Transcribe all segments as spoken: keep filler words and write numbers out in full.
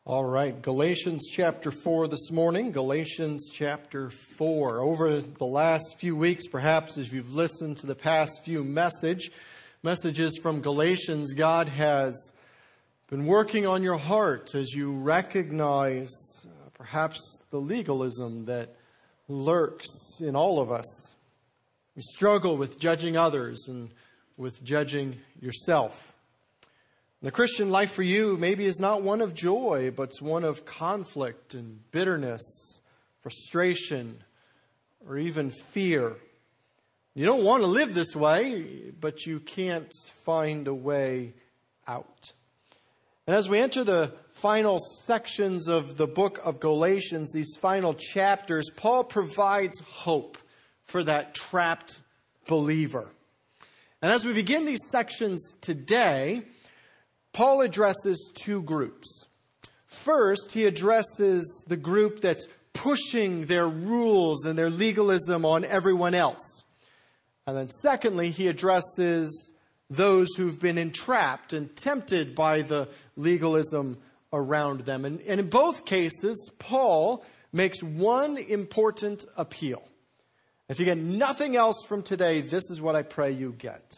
All right, Galatians chapter four this morning, Galatians chapter four. Over the last few weeks, perhaps as you've listened to the past few message, messages from Galatians, God has been working on your heart as you recognize uh, perhaps the legalism that lurks in all of us. We struggle with judging others and with judging yourself. The Christian life for you maybe is not one of joy, but it's one of conflict and bitterness, frustration, or even fear. You don't want to live this way, but you can't find a way out. And as we enter the final sections of the book of Galatians, these final chapters, Paul provides hope for that trapped believer. And as we begin these sections today, Paul addresses two groups. First, he addresses the group that's pushing their rules and their legalism on everyone else. And then secondly, he addresses those who've been entrapped and tempted by the legalism around them. And, and in both cases, Paul makes one important appeal. If you get nothing else from today, this is what I pray you get.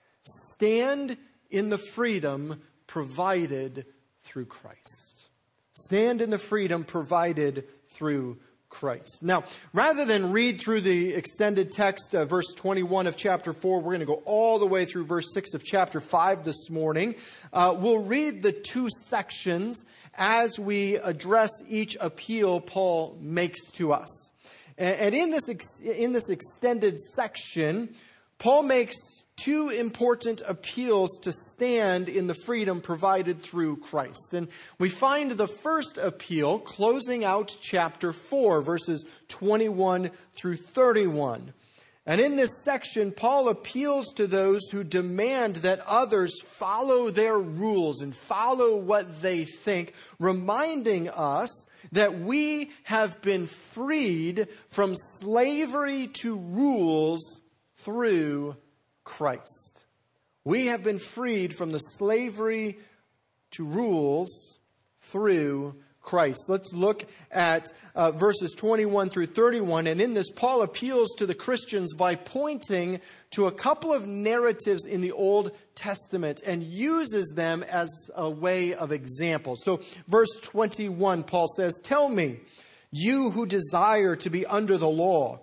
Stand in the freedom provided through Christ. Stand in the freedom provided through Christ. Now, rather than read through the extended text, uh, verse twenty-one of chapter four, we're going to go all the way through verse six of chapter five this morning. Uh, we'll read the two sections as we address each appeal Paul makes to us. And, and in this ex- in this extended section, Paul makes two important appeals to stand in the freedom provided through Christ. And we find the first appeal closing out chapter four, verses twenty-one through thirty-one. And in this section, Paul appeals to those who demand that others follow their rules and follow what they think, reminding us that we have been freed from slavery to rules through Christ. We have been freed from the slavery to rules through Christ. Let's look at uh, verses twenty-one through thirty-one. And in this, Paul appeals to the Christians by pointing to a couple of narratives in the Old Testament and uses them as a way of example. So verse twenty-one, Paul says, "Tell me, you who desire to be under the law,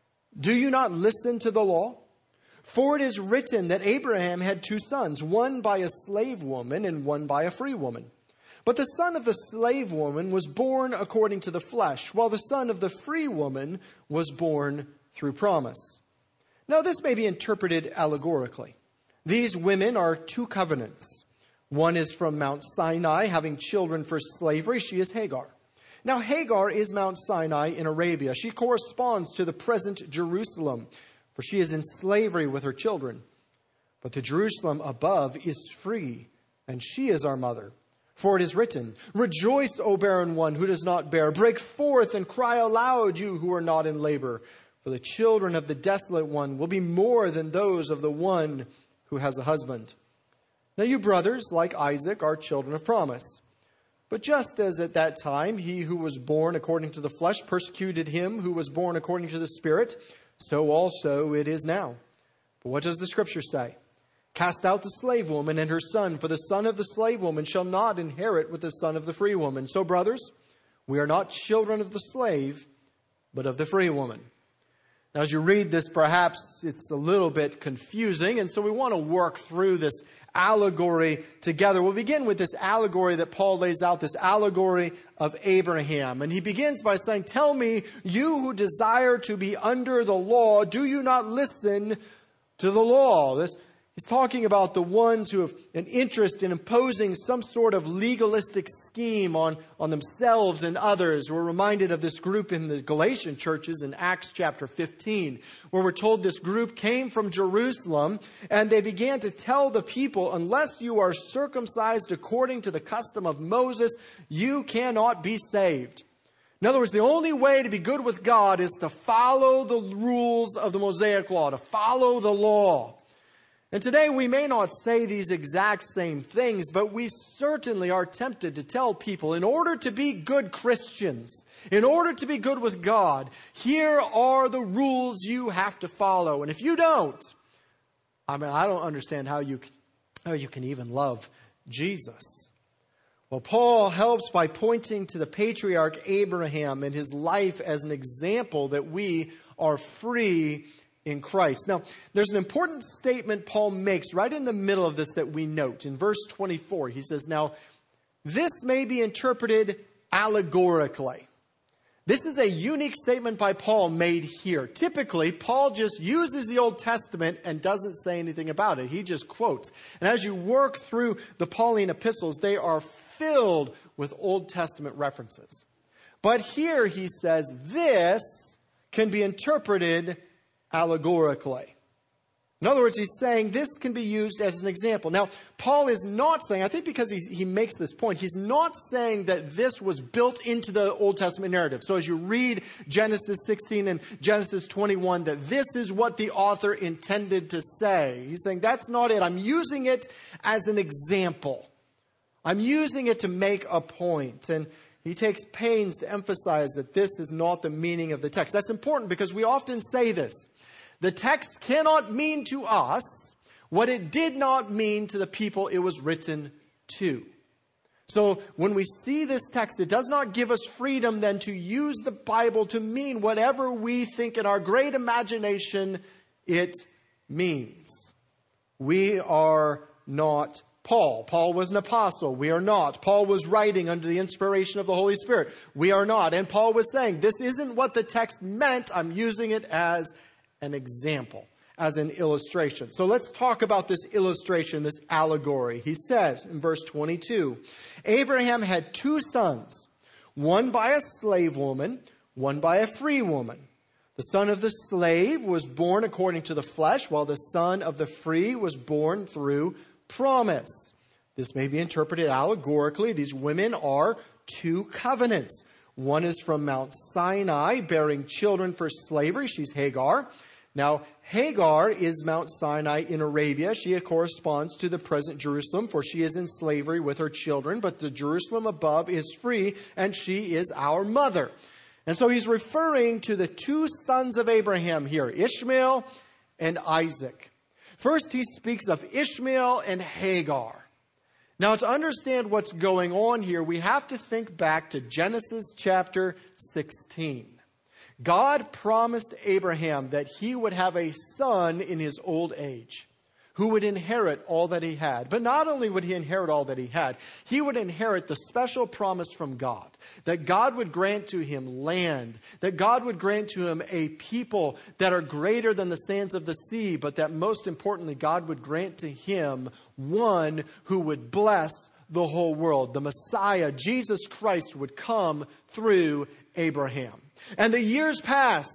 do you not listen to the law? For it is written that Abraham had two sons, one by a slave woman and one by a free woman. But the son of the slave woman was born according to the flesh, while the son of the free woman was born through promise." Now this may be interpreted allegorically. These women are two covenants. One is from Mount Sinai, having children for slavery. She is Hagar. Now Hagar is Mount Sinai in Arabia. She corresponds to the present Jerusalem, for she is in slavery with her children. But the Jerusalem above is free, and she is our mother. For it is written, "Rejoice, O barren one who does not bear. Break forth and cry aloud, you who are not in labor. For the children of the desolate one will be more than those of the one who has a husband." Now you brothers, like Isaac, are children of promise. But just as at that time he who was born according to the flesh persecuted him who was born according to the Spirit, so also it is now. But what does the Scripture say? "Cast out the slave woman and her son, for the son of the slave woman shall not inherit with the son of the free woman. So, brothers, we are not children of the slave, but of the free woman." Now, as you read this, perhaps it's a little bit confusing, and so we want to work through this allegory together. We'll begin with this allegory that Paul lays out, this allegory of Abraham. And he begins by saying, "Tell me, you who desire to be under the law, do you not listen to the law?" This He's talking about the ones who have an interest in imposing some sort of legalistic scheme on, on themselves and others. We're reminded of this group in the Galatian churches in Acts chapter fifteen, where we're told this group came from Jerusalem and they began to tell the people, unless you are circumcised according to the custom of Moses, you cannot be saved. In other words, the only way to be good with God is to follow the rules of the Mosaic law, to follow the law. And today we may not say these exact same things, but we certainly are tempted to tell people, in order to be good Christians, in order to be good with God, here are the rules you have to follow. And if you don't, I mean, I don't understand how you, how you can even love Jesus. Well, Paul helps by pointing to the patriarch Abraham and his life as an example that we are free in Christ. Now, there's an important statement Paul makes right in the middle of this that we note. In verse twenty-four, he says, "Now, this may be interpreted allegorically." This is a unique statement by Paul made here. Typically, Paul just uses the Old Testament and doesn't say anything about it. He just quotes. And as you work through the Pauline epistles, they are filled with Old Testament references. But here he says, this can be interpreted allegorically. In other words, he's saying this can be used as an example. Now, Paul is not saying, I think because he, he makes this point, he's not saying that this was built into the Old Testament narrative. So as you read Genesis sixteen and Genesis twenty-one, that this is what the author intended to say. He's saying that's not it. I'm using it as an example. I'm using it to make a point. And he takes pains to emphasize that this is not the meaning of the text. That's important because we often say this. The text cannot mean to us what it did not mean to the people it was written to. So when we see this text, it does not give us freedom then to use the Bible to mean whatever we think in our great imagination it means. We are not Paul. Paul was an apostle. We are not. Paul was writing under the inspiration of the Holy Spirit. We are not. And Paul was saying, this isn't what the text meant. I'm using it as an example, as an illustration. So let's talk about this illustration, this allegory. He says in verse twenty-two, Abraham had two sons, one by a slave woman, one by a free woman. The son of the slave was born according to the flesh, while the son of the free was born through promise. This may be interpreted allegorically. These women are two covenants. One is from Mount Sinai, bearing children for slavery. She's Hagar. Now, Hagar is Mount Sinai in Arabia. She corresponds to the present Jerusalem, for she is in slavery with her children. But the Jerusalem above is free, and she is our mother. And so he's referring to the two sons of Abraham here, Ishmael and Isaac. First, he speaks of Ishmael and Hagar. Now, to understand what's going on here, we have to think back to Genesis chapter sixteen. God promised Abraham that he would have a son in his old age who would inherit all that he had. But not only would he inherit all that he had, he would inherit the special promise from God, that God would grant to him land, that God would grant to him a people that are greater than the sands of the sea, but that most importantly, God would grant to him one who would bless the whole world. The Messiah, Jesus Christ, would come through Abraham. And the years pass,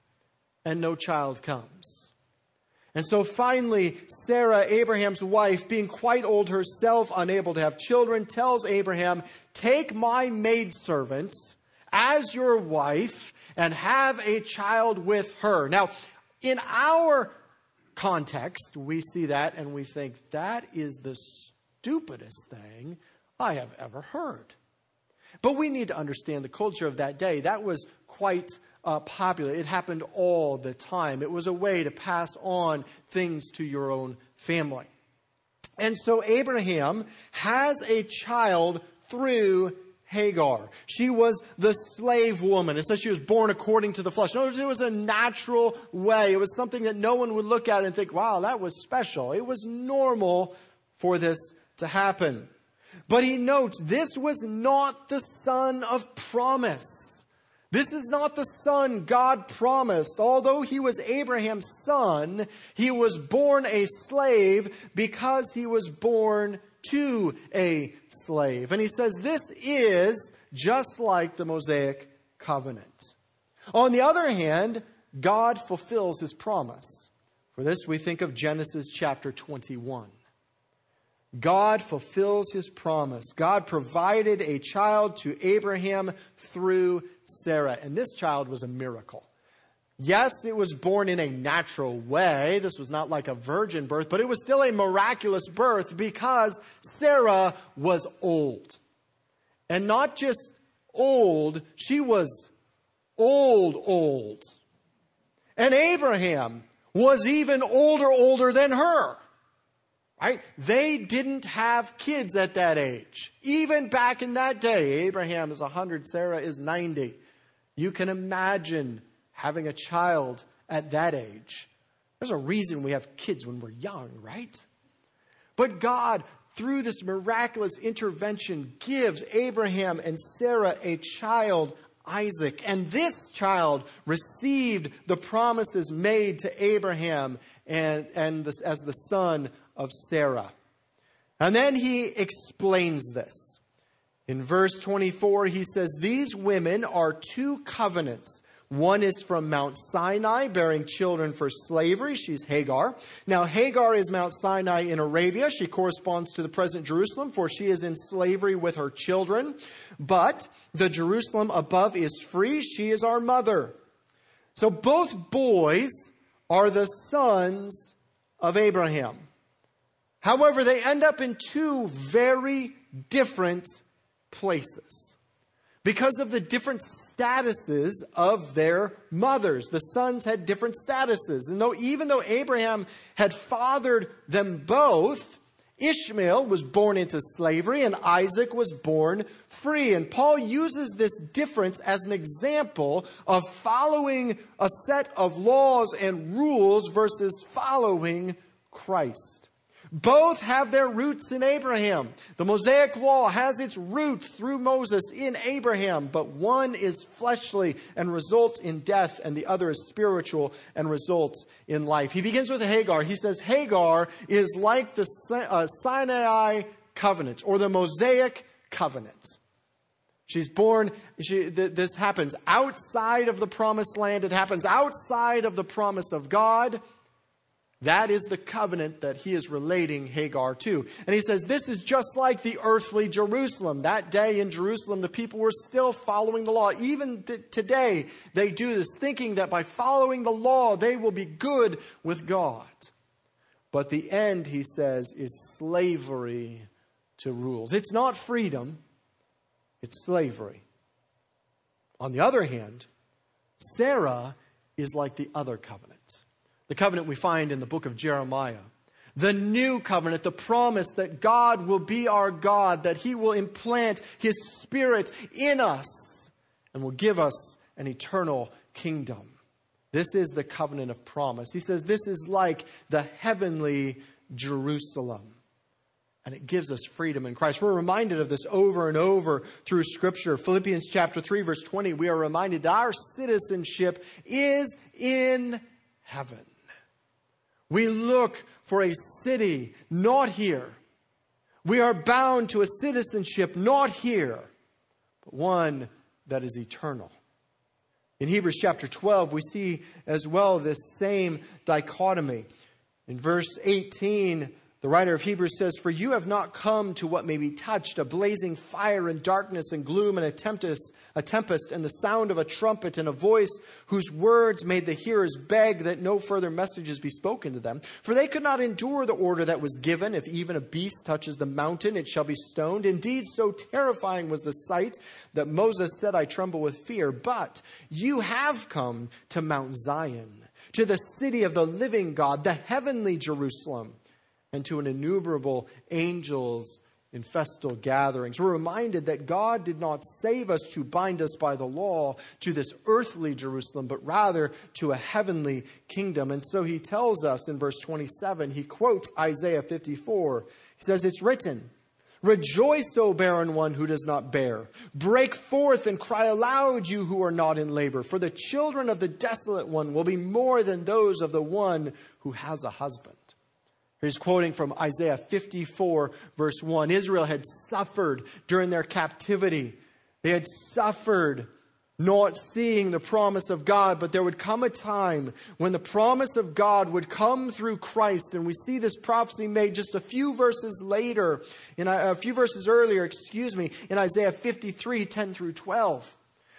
and no child comes. And so finally, Sarah, Abraham's wife, being quite old herself, unable to have children, tells Abraham, take my maidservant as your wife and have a child with her. Now, in our context, we see that and we think, that is the stupidest thing I have ever heard. But we need to understand the culture of that day. That was quite uh, popular. It happened all the time. It was a way to pass on things to your own family. And so Abraham has a child through Hagar. She was the slave woman. It says she was born according to the flesh. In other words, it was a natural way. It was something that no one would look at and think, wow, that was special. It was normal for this to happen. But he notes, this was not the son of promise. This is not the son God promised. Although he was Abraham's son, he was born a slave because he was born to a slave. And he says this is just like the Mosaic covenant. On the other hand, God fulfills his promise. For this we think of Genesis chapter twenty-one. God fulfills his promise. God provided a child to Abraham through Sarah. And this child was a miracle. Yes, it was born in a natural way. This was not like a virgin birth, but it was still a miraculous birth because Sarah was old. And not just old, she was old, old. And Abraham was even older, older than her. Right? They didn't have kids at that age. Even back in that day, Abraham is one hundred, Sarah is ninety. You can imagine having a child at that age. There's a reason we have kids when we're young, right? But God, through this miraculous intervention, gives Abraham and Sarah a child, Isaac. And this child received the promises made to Abraham and, and this, as the son of Sarah. And then he explains this. In verse twenty-four, he says, these women are two covenants. One is from Mount Sinai, bearing children for slavery. She's Hagar. Now, Hagar is Mount Sinai in Arabia. She corresponds to the present Jerusalem, for she is in slavery with her children. But the Jerusalem above is free. She is our mother. So both boys are the sons of Abraham. However, they end up in two very different places because of the different statuses of their mothers. The sons had different statuses. And though, even though Abraham had fathered them both, Ishmael was born into slavery and Isaac was born free. And Paul uses this difference as an example of following a set of laws and rules versus following Christ. Both have their roots in Abraham. The Mosaic law has its roots through Moses in Abraham, but one is fleshly and results in death, and the other is spiritual and results in life. He begins with Hagar. He says Hagar is like the uh, Sinai covenant or the Mosaic covenant. She's born, she, th- this happens outside of the promised land. It happens outside of the promise of God. That is the covenant that he is relating Hagar to. And he says, this is just like the earthly Jerusalem. That day in Jerusalem, the people were still following the law. Even th- today, they do this, thinking that by following the law, they will be good with God. But the end, he says, is slavery to rules. It's not freedom, it's slavery. On the other hand, Sarah is like the other covenant. The covenant we find in the book of Jeremiah. The new covenant, the promise that God will be our God, that he will implant his spirit in us and will give us an eternal kingdom. This is the covenant of promise. He says this is like the heavenly Jerusalem. And it gives us freedom in Christ. We're reminded of this over and over through Scripture. Philippians chapter three, verse twenty, we are reminded that our citizenship is in heaven. We look for a city not here. We are bound to a citizenship not here, but one that is eternal. In Hebrews chapter twelve, we see as well this same dichotomy. In verse eighteen, the writer of Hebrews says, for you have not come to what may be touched, a blazing fire and darkness and gloom and a tempest, a tempest and the sound of a trumpet and a voice whose words made the hearers beg that no further messages be spoken to them. For they could not endure the order that was given. If even a beast touches the mountain, it shall be stoned. Indeed, so terrifying was the sight that Moses said, I tremble with fear. But you have come to Mount Zion, to the city of the living God, the heavenly Jerusalem, and to an innumerable angels in festal gatherings. We're reminded that God did not save us to bind us by the law to this earthly Jerusalem, but rather to a heavenly kingdom. And so he tells us in verse twenty-seven, he quotes Isaiah fifty-four. He says, it's written, rejoice, O barren one who does not bear. Break forth and cry aloud, you who are not in labor. For the children of the desolate one will be more than those of the one who has a husband. He's quoting from Isaiah fifty-four, verse one. Israel had suffered during their captivity. They had suffered not seeing the promise of God, but there would come a time when the promise of God would come through Christ. And we see this prophecy made just a few verses later, in a few verses earlier, excuse me, in Isaiah fifty-three, ten through twelve.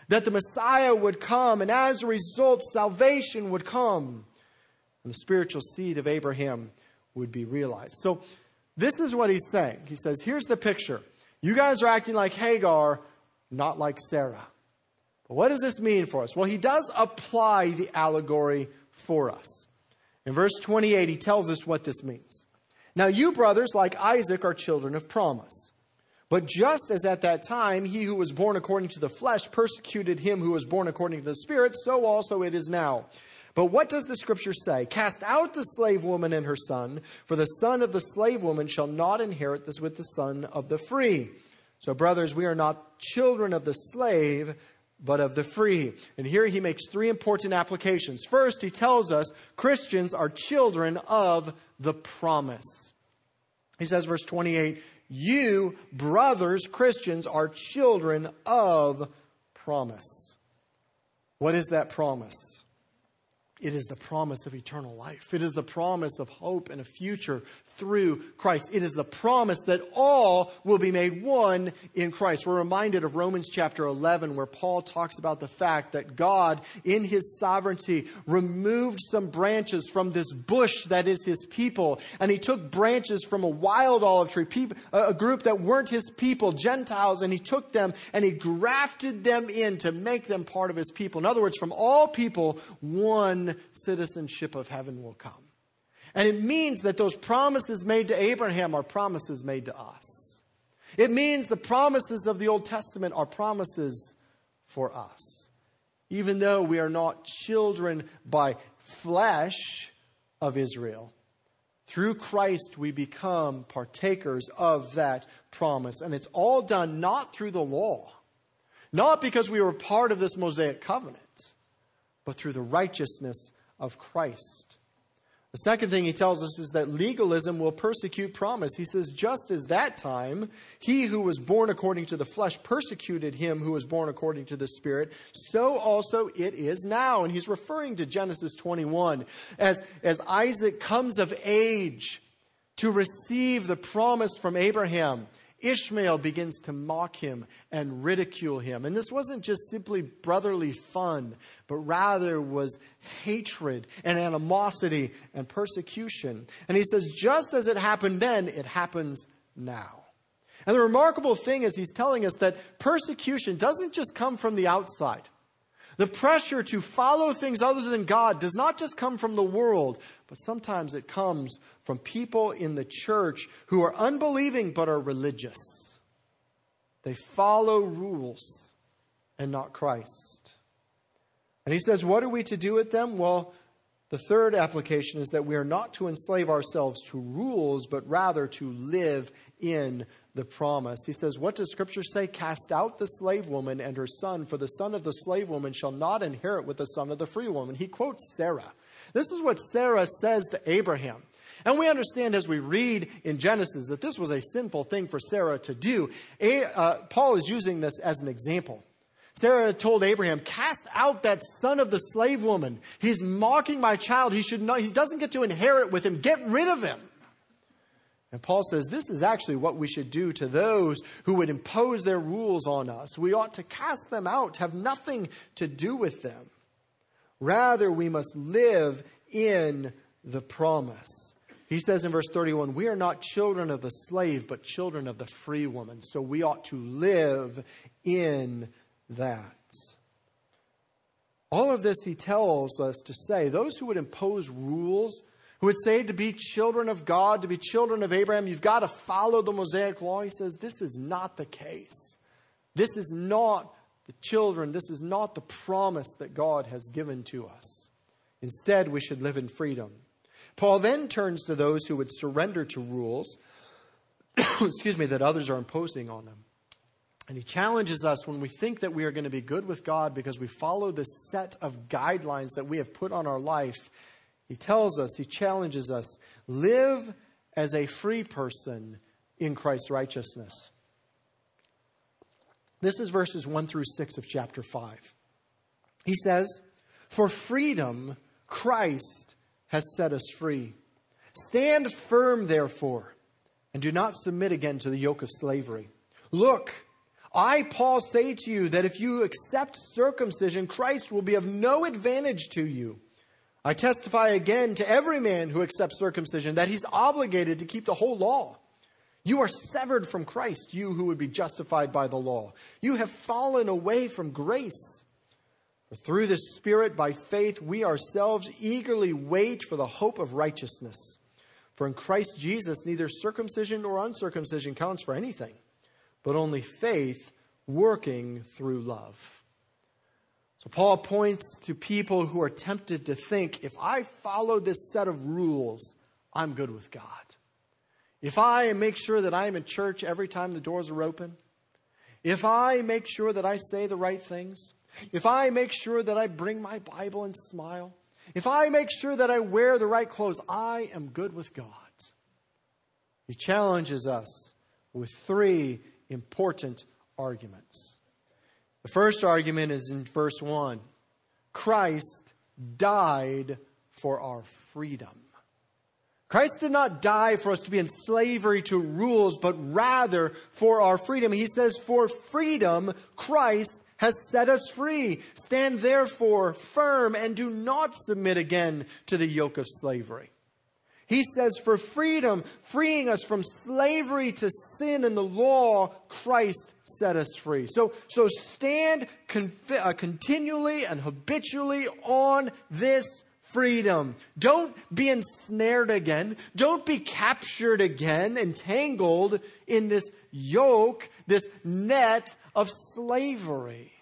that the Messiah would come, and as a result, salvation would come, and the spiritual seed of Abraham would be realized. So this is what he's saying. He says, here's the picture. You guys are acting like Hagar, not like Sarah. But what does this mean for us? Well, he does apply the allegory for us. In verse twenty-eight, he tells us what this means. Now you, brothers, like Isaac, are children of promise. But just as at that time he who was born according to the flesh persecuted him who was born according to the Spirit, so also it is now. But what does the Scripture say? Cast out the slave woman and her son, for the son of the slave woman shall not inherit this with the son of the free. So, brothers, we are not children of the slave, but of the free. And here he makes three important applications. First, he tells us Christians are children of the promise. He says, verse twenty-eight, you, brothers, Christians, are children of promise. What is that promise? It is the promise of eternal life. It is the promise of hope and a future through Christ. It is the promise that all will be made one in Christ. We're reminded of Romans chapter eleven, where Paul talks about the fact that God, in his sovereignty, removed some branches from this bush that is his people. And he took branches from a wild olive tree, people, a group that weren't his people, Gentiles, and he took them and he grafted them in to make them part of his people. In other words, from all people, one citizenship of heaven will come. And it means that those promises made to Abraham are promises made to us. It means the promises of the Old Testament are promises for us. Even though we are not children by flesh of Israel, through Christ we become partakers of that promise. And it's all done not through the law, not because we were part of this Mosaic covenant, but through the righteousness of Christ. The second thing he tells us is that legalism will persecute promise. He says, just as that time, he who was born according to the flesh persecuted him who was born according to the Spirit, so also it is now. And he's referring to Genesis twenty-one. As, as Isaac comes of age to receive the promise from Abraham, Ishmael begins to mock him and ridicule him. And this wasn't just simply brotherly fun, but rather was hatred and animosity and persecution. And he says, just as it happened then, it happens now. And the remarkable thing is he's telling us that persecution doesn't just come from the outside. The pressure to follow things other than God does not just come from the world, but sometimes it comes from people in the church who are unbelieving but are religious. They follow rules and not Christ. And he says, what are we to do with them? Well, the third application is that we are not to enslave ourselves to rules, but rather to live in the promise. He says, what does Scripture say? Cast out the slave woman and her son, for the son of the slave woman shall not inherit with the son of the free woman. He quotes Sarah. This is what Sarah says to Abraham. And we understand as we read in Genesis that this was a sinful thing for Sarah to do. A, uh, Paul is using this as an example. Sarah told Abraham, cast out that son of the slave woman. He's mocking my child. He should not, he doesn't get to inherit with him. Get rid of him. And Paul says this is actually what we should do to those who would impose their rules on us. We ought to cast them out, have nothing to do with them. Rather, we must live in the promise. He says in verse thirty-one, we are not children of the slave, but children of the free woman. So we ought to live in that. All of this he tells us to say, those who would impose rules, who would say to be children of God, to be children of Abraham, you've got to follow the Mosaic law. He says this is not the case. This is not the children. This is not the promise that God has given to us. Instead, we should live in freedom. Paul then turns to those who would surrender to rules, excuse me, that others are imposing on them. And he challenges us when we think that we are going to be good with God because we follow this set of guidelines that we have put on our life. He tells us, he challenges us, live as a free person in Christ's righteousness. This is verses one through six of chapter five. He says, for freedom, Christ has set us free. Stand firm, therefore, and do not submit again to the yoke of slavery. Look, I, Paul, say to you that if you accept circumcision, Christ will be of no advantage to you. I testify again to every man who accepts circumcision that he's obligated to keep the whole law. You are severed from Christ, you who would be justified by the law. You have fallen away from grace. For through the Spirit, by faith, we ourselves eagerly wait for the hope of righteousness. For in Christ Jesus, neither circumcision nor uncircumcision counts for anything, but only faith working through love. So Paul points to people who are tempted to think, if I follow this set of rules, I'm good with God. If I make sure that I'm in church every time the doors are open, if I make sure that I say the right things, if I make sure that I bring my Bible and smile, if I make sure that I wear the right clothes, I am good with God. He challenges us with three important arguments. The first argument is in verse one. Christ died for our freedom. Christ did not die for us to be in slavery to rules, but rather for our freedom. He says, for freedom, Christ has set us free. Stand therefore firm and do not submit again to the yoke of slavery. He says, for freedom, freeing us from slavery to sin and the law, Christ set us free. So, so stand con- uh, continually and habitually on this freedom. Don't be ensnared again. Don't be captured again, entangled in this yoke, this net of slavery.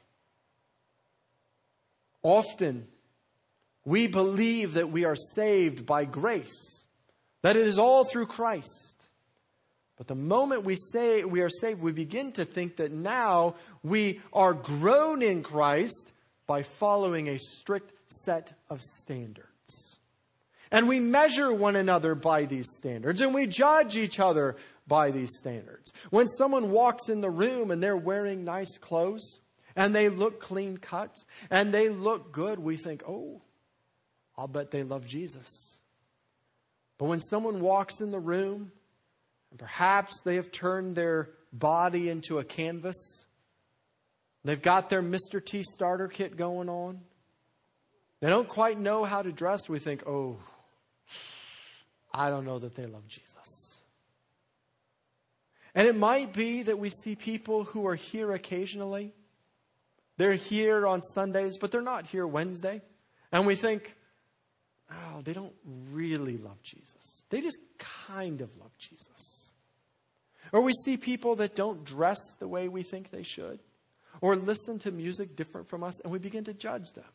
Often, we believe that we are saved by grace, that it is all through Christ. But the moment we say we are saved, we begin to think that now we are grown in Christ by following a strict set of standards. And we measure one another by these standards, and we judge each other by these standards. When someone walks in the room and they're wearing nice clothes, and they look clean cut, and they look good, we think, oh, I'll bet they love Jesus. But when someone walks in the room, and perhaps they have turned their body into a canvas, they've got their Mister T starter kit going on, they don't quite know how to dress, we think, oh, I don't know that they love Jesus. And it might be that we see people who are here occasionally. They're here on Sundays, but they're not here Wednesday. And we think, oh, they don't really love Jesus. They just kind of love Jesus. Or we see people that don't dress the way we think they should, or listen to music different from us, and we begin to judge them.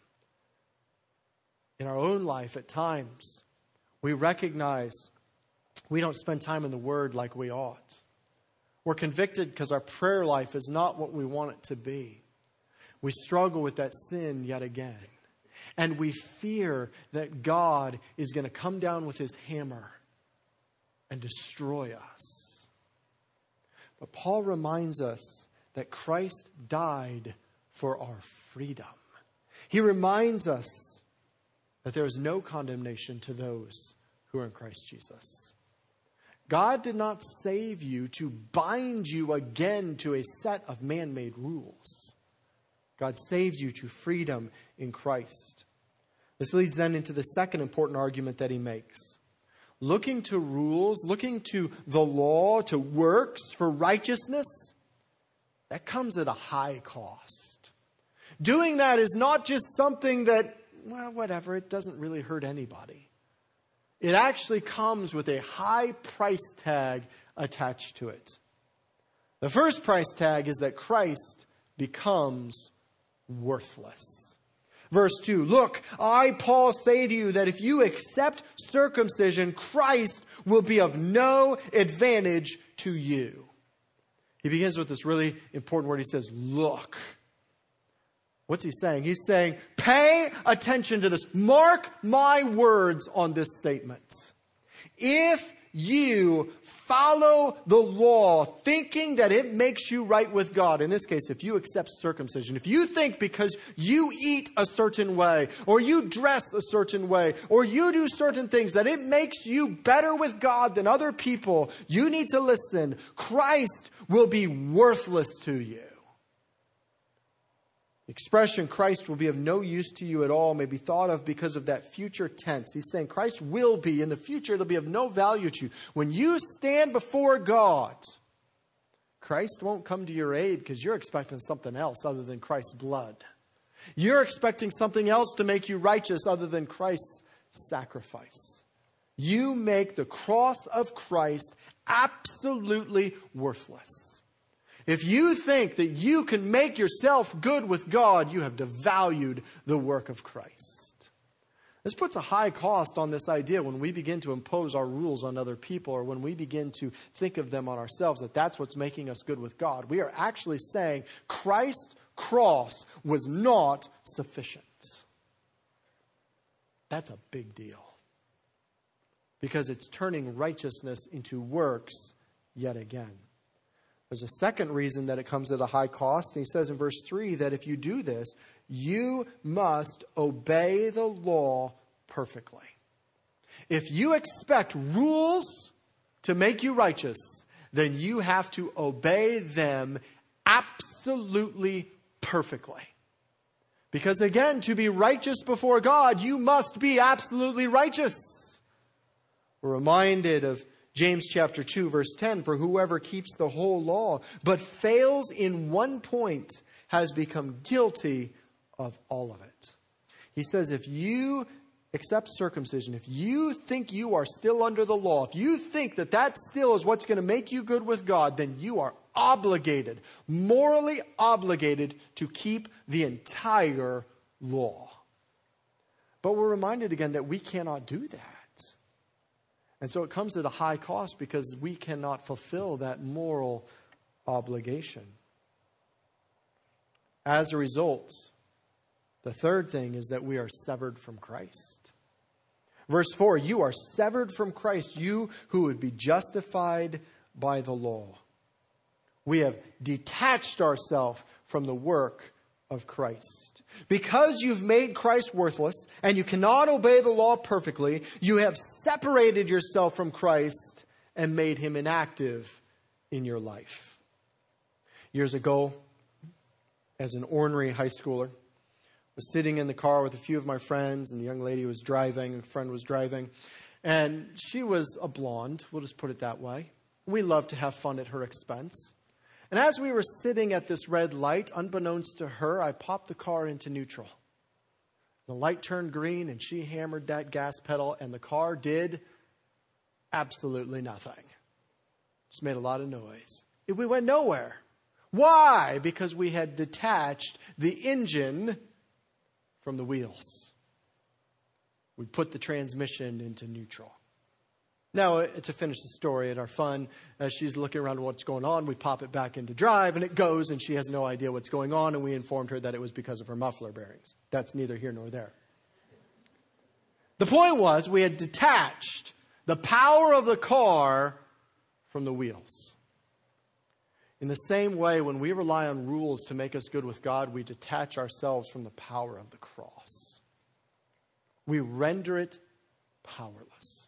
In our own life, at times, we recognize we don't spend time in the Word like we ought. We're convicted because our prayer life is not what we want it to be. We struggle with that sin yet again. And we fear that God is going to come down with his hammer and destroy us. But Paul reminds us that Christ died for our freedom. He reminds us that there is no condemnation to those who are in Christ Jesus. God did not save you to bind you again to a set of man-made rules. God saved you to freedom in Christ. This leads then into the second important argument that he makes. Looking to rules, looking to the law, to works for righteousness, that comes at a high cost. Doing that is not just something that, well, whatever, it doesn't really hurt anybody. It actually comes with a high price tag attached to it. The first price tag is that Christ becomes worthless. Verse two, look, I, Paul, say to you that if you accept circumcision, Christ will be of no advantage to you. He begins with this really important word. He says, look. What's he saying? He's saying, pay attention to this. Mark my words on this statement. If you follow the law, thinking that it makes you right with God, in this case, if you accept circumcision, if you think because you eat a certain way, or you dress a certain way, or you do certain things, that it makes you better with God than other people, you need to listen. Christ will be worthless to you. The expression Christ will be of no use to you at all may be thought of because of that future tense. He's saying Christ will be. In the future, it'll be of no value to you. When you stand before God, Christ won't come to your aid because you're expecting something else other than Christ's blood. You're expecting something else to make you righteous other than Christ's sacrifice. You make the cross of Christ absolutely worthless. If you think that you can make yourself good with God, you have devalued the work of Christ. This puts a high cost on this idea when we begin to impose our rules on other people, or when we begin to think of them on ourselves, that that's what's making us good with God. We are actually saying Christ's cross was not sufficient. That's a big deal, because it's turning righteousness into works yet again. There's a second reason that it comes at a high cost. And he says in verse three that if you do this, you must obey the law perfectly. If you expect rules to make you righteous, then you have to obey them absolutely perfectly. Because again, to be righteous before God, you must be absolutely righteous. We're reminded of James chapter two, verse ten, for whoever keeps the whole law but fails in one point has become guilty of all of it. He says, if you accept circumcision, if you think you are still under the law, if you think that that still is what's going to make you good with God, then you are obligated, morally obligated to keep the entire law. But we're reminded again that we cannot do that. And so it comes at a high cost because we cannot fulfill that moral obligation. As a result, the third thing is that we are severed from Christ. Verse four, you are severed from Christ, you who would be justified by the law. We have detached ourselves from the work of Christ. Because you've made Christ worthless and you cannot obey the law perfectly, you have separated yourself from Christ and made him inactive in your life. Years ago, as an ornery high schooler, I was sitting in the car with a few of my friends, and the young lady was driving, a friend was driving, and she was a blonde, we'll just put it that way. We loved to have fun at her expense. And as we were sitting at this red light, unbeknownst to her, I popped the car into neutral. The light turned green and she hammered that gas pedal, and the car did absolutely nothing. Just made a lot of noise. We went nowhere. Why? Because we had detached the engine from the wheels. We put the transmission into neutral. Now, to finish the story, at our fun, as she's looking around at what's going on, we pop it back into drive, and it goes, and she has no idea what's going on, and we informed her that it was because of her muffler bearings. That's neither here nor there. The point was, we had detached the power of the car from the wheels. In the same way, when we rely on rules to make us good with God, we detach ourselves from the power of the cross. We render it powerless.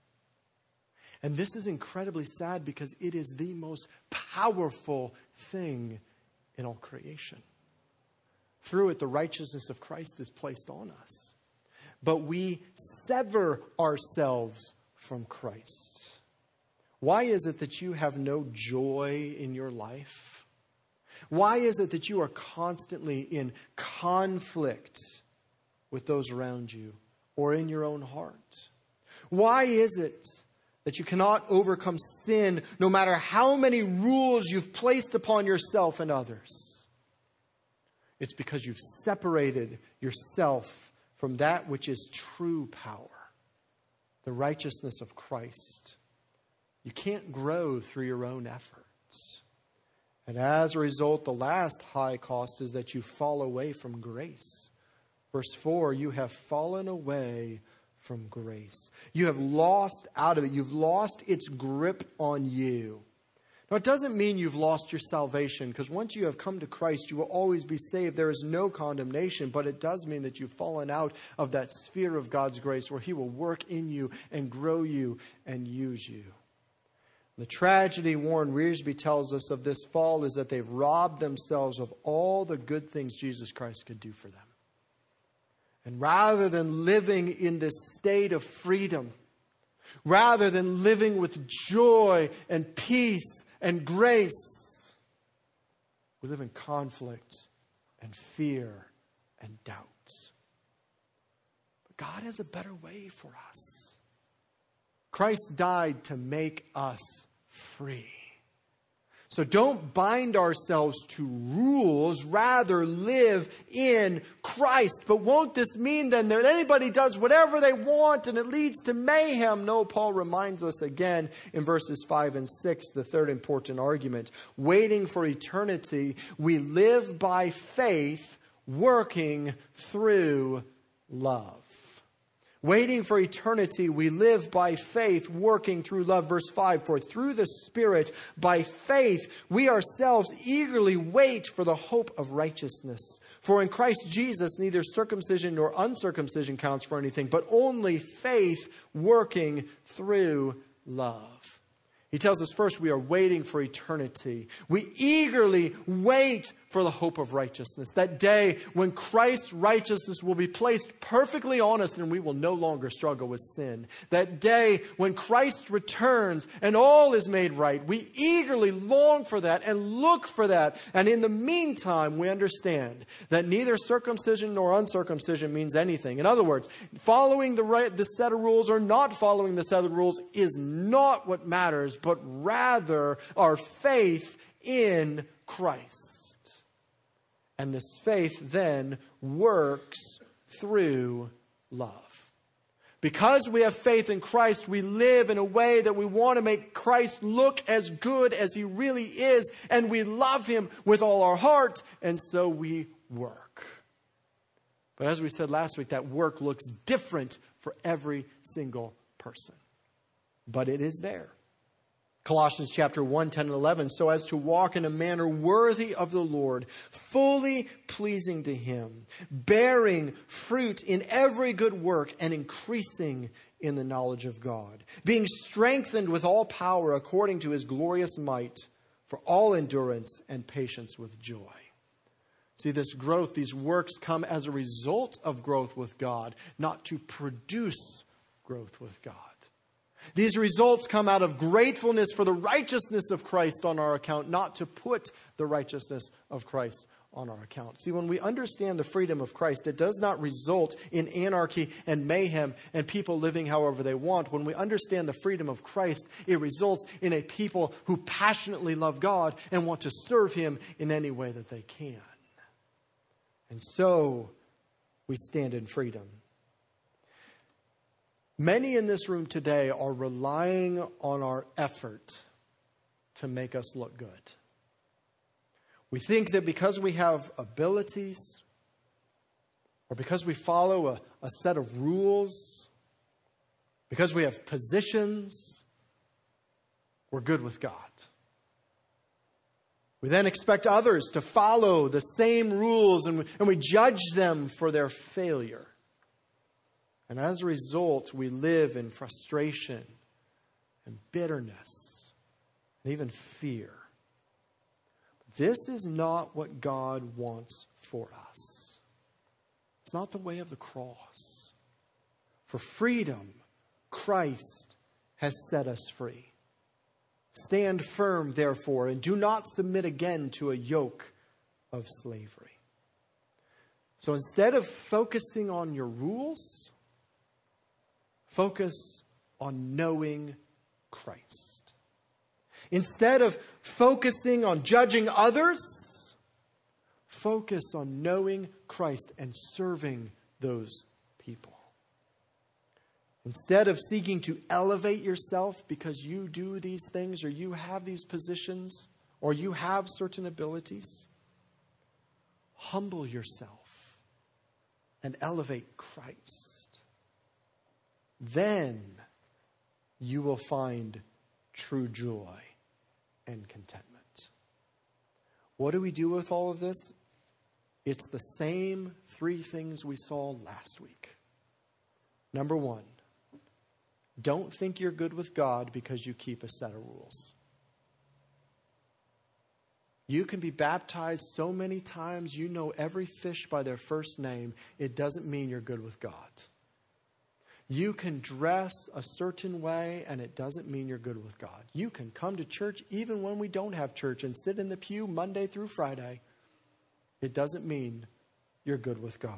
And this is incredibly sad because it is the most powerful thing in all creation. Through it, the righteousness of Christ is placed on us. But we sever ourselves from Christ. Why is it that you have no joy in your life? Why is it that you are constantly in conflict with those around you or in your own heart? Why is it that you cannot overcome sin no matter how many rules you've placed upon yourself and others? It's because you've separated yourself from that which is true power, the righteousness of Christ. You can't grow through your own efforts. And as a result, the last high cost is that you fall away from grace. Verse four, you have fallen away from grace. You have lost out of it. You've lost its grip on you. Now, it doesn't mean you've lost your salvation, because once you have come to Christ, you will always be saved. There is no condemnation, but it does mean that you've fallen out of that sphere of God's grace where he will work in you and grow you and use you. The tragedy, Warren Wiersbe tells us, of this fall is that they've robbed themselves of all the good things Jesus Christ could do for them. And rather than living in this state of freedom, rather than living with joy and peace and grace, we live in conflict and fear and doubt. But God has a better way for us. Christ died to make us free. So don't bind ourselves to rules, rather live in Christ. But won't this mean then that anybody does whatever they want and it leads to mayhem? No, Paul reminds us again in verses five and six, the third important argument. Waiting for eternity, we live by faith, working through love. Waiting for eternity, we live by faith, working through love. Verse five, for through the Spirit, by faith, we ourselves eagerly wait for the hope of righteousness. For in Christ Jesus, neither circumcision nor uncircumcision counts for anything, but only faith working through love. He tells us first we are waiting for eternity. We eagerly wait for the hope of righteousness. That day when Christ's righteousness will be placed perfectly on us and we will no longer struggle with sin. That day when Christ returns and all is made right. We eagerly long for that and look for that. And in the meantime, we understand that neither circumcision nor uncircumcision means anything. In other words, following the, right, the set of rules or not following the set of rules is not what matters, but rather our faith in Christ. And this faith then works through love. Because we have faith in Christ, we live in a way that we want to make Christ look as good as he really is. And we love him with all our heart. And so we work. But as we said last week, that work looks different for every single person. But it is there. Colossians chapter one, ten, and eleven, so as to walk in a manner worthy of the Lord, fully pleasing to him, bearing fruit in every good work and increasing in the knowledge of God, being strengthened with all power according to his glorious might, for all endurance and patience with joy. See, this growth, these works come as a result of growth with God, not to produce growth with God. These results come out of gratefulness for the righteousness of Christ on our account, not to put the righteousness of Christ on our account. See, when we understand the freedom of Christ, it does not result in anarchy and mayhem and people living however they want. When we understand the freedom of Christ, it results in a people who passionately love God and want to serve him in any way that they can. And so we stand in freedom. Many in this room today are relying on our effort to make us look good. We think that because we have abilities, or because we follow a, a set of rules, because we have positions, we're good with God. We then expect others to follow the same rules, and we, and we judge them for their failure. And as a result, we live in frustration and bitterness and even fear. This is not what God wants for us. It's not the way of the cross. For freedom, Christ has set us free. Stand firm, therefore, and do not submit again to a yoke of slavery. So instead of focusing on your rules, focus on knowing Christ. Instead of focusing on judging others, focus on knowing Christ and serving those people. Instead of seeking to elevate yourself because you do these things or you have these positions or you have certain abilities, humble yourself and elevate Christ. Then you will find true joy and contentment. What do we do with all of this? It's the same three things we saw last week. Number one, don't think you're good with God because you keep a set of rules. You can be baptized so many times you know every fish by their first name. It doesn't mean you're good with God. You can dress a certain way, and it doesn't mean you're good with God. You can come to church even when we don't have church and sit in the pew Monday through Friday. It doesn't mean you're good with God.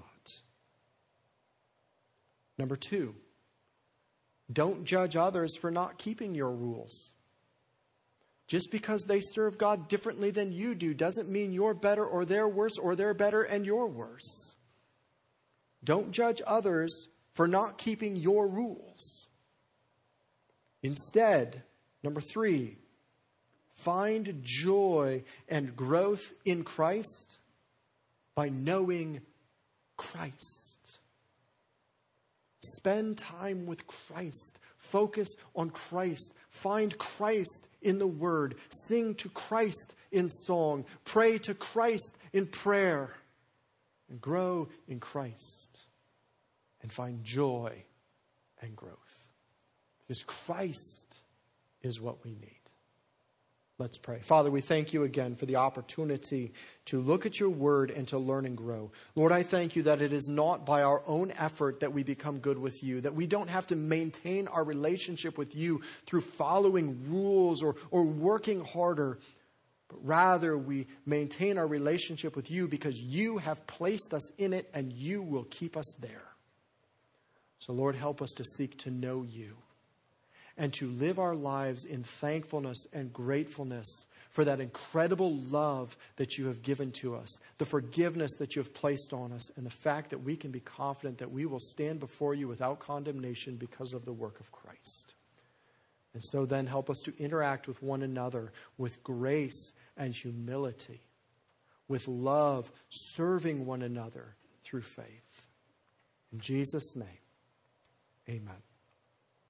Number two, don't judge others for not keeping your rules. Just because they serve God differently than you do doesn't mean you're better or they're worse or they're better and you're worse. Don't judge others for not keeping your rules. Instead, number three, find joy and growth in Christ by knowing Christ. Spend time with Christ. Focus on Christ. Find Christ in the Word. Sing to Christ in song. Pray to Christ in prayer. And grow in Christ. And find joy and growth. Because Christ is what we need. Let's pray. Father, we thank you again for the opportunity to look at your word and to learn and grow. Lord, I thank you that it is not by our own effort that we become good with you, that we don't have to maintain our relationship with you through following rules or, or working harder, but rather we maintain our relationship with you because you have placed us in it and you will keep us there. So Lord, help us to seek to know you and to live our lives in thankfulness and gratefulness for that incredible love that you have given to us, the forgiveness that you have placed on us, and the fact that we can be confident that we will stand before you without condemnation because of the work of Christ. And so then help us to interact with one another with grace and humility, with love, serving one another through faith. In Jesus' name, amen.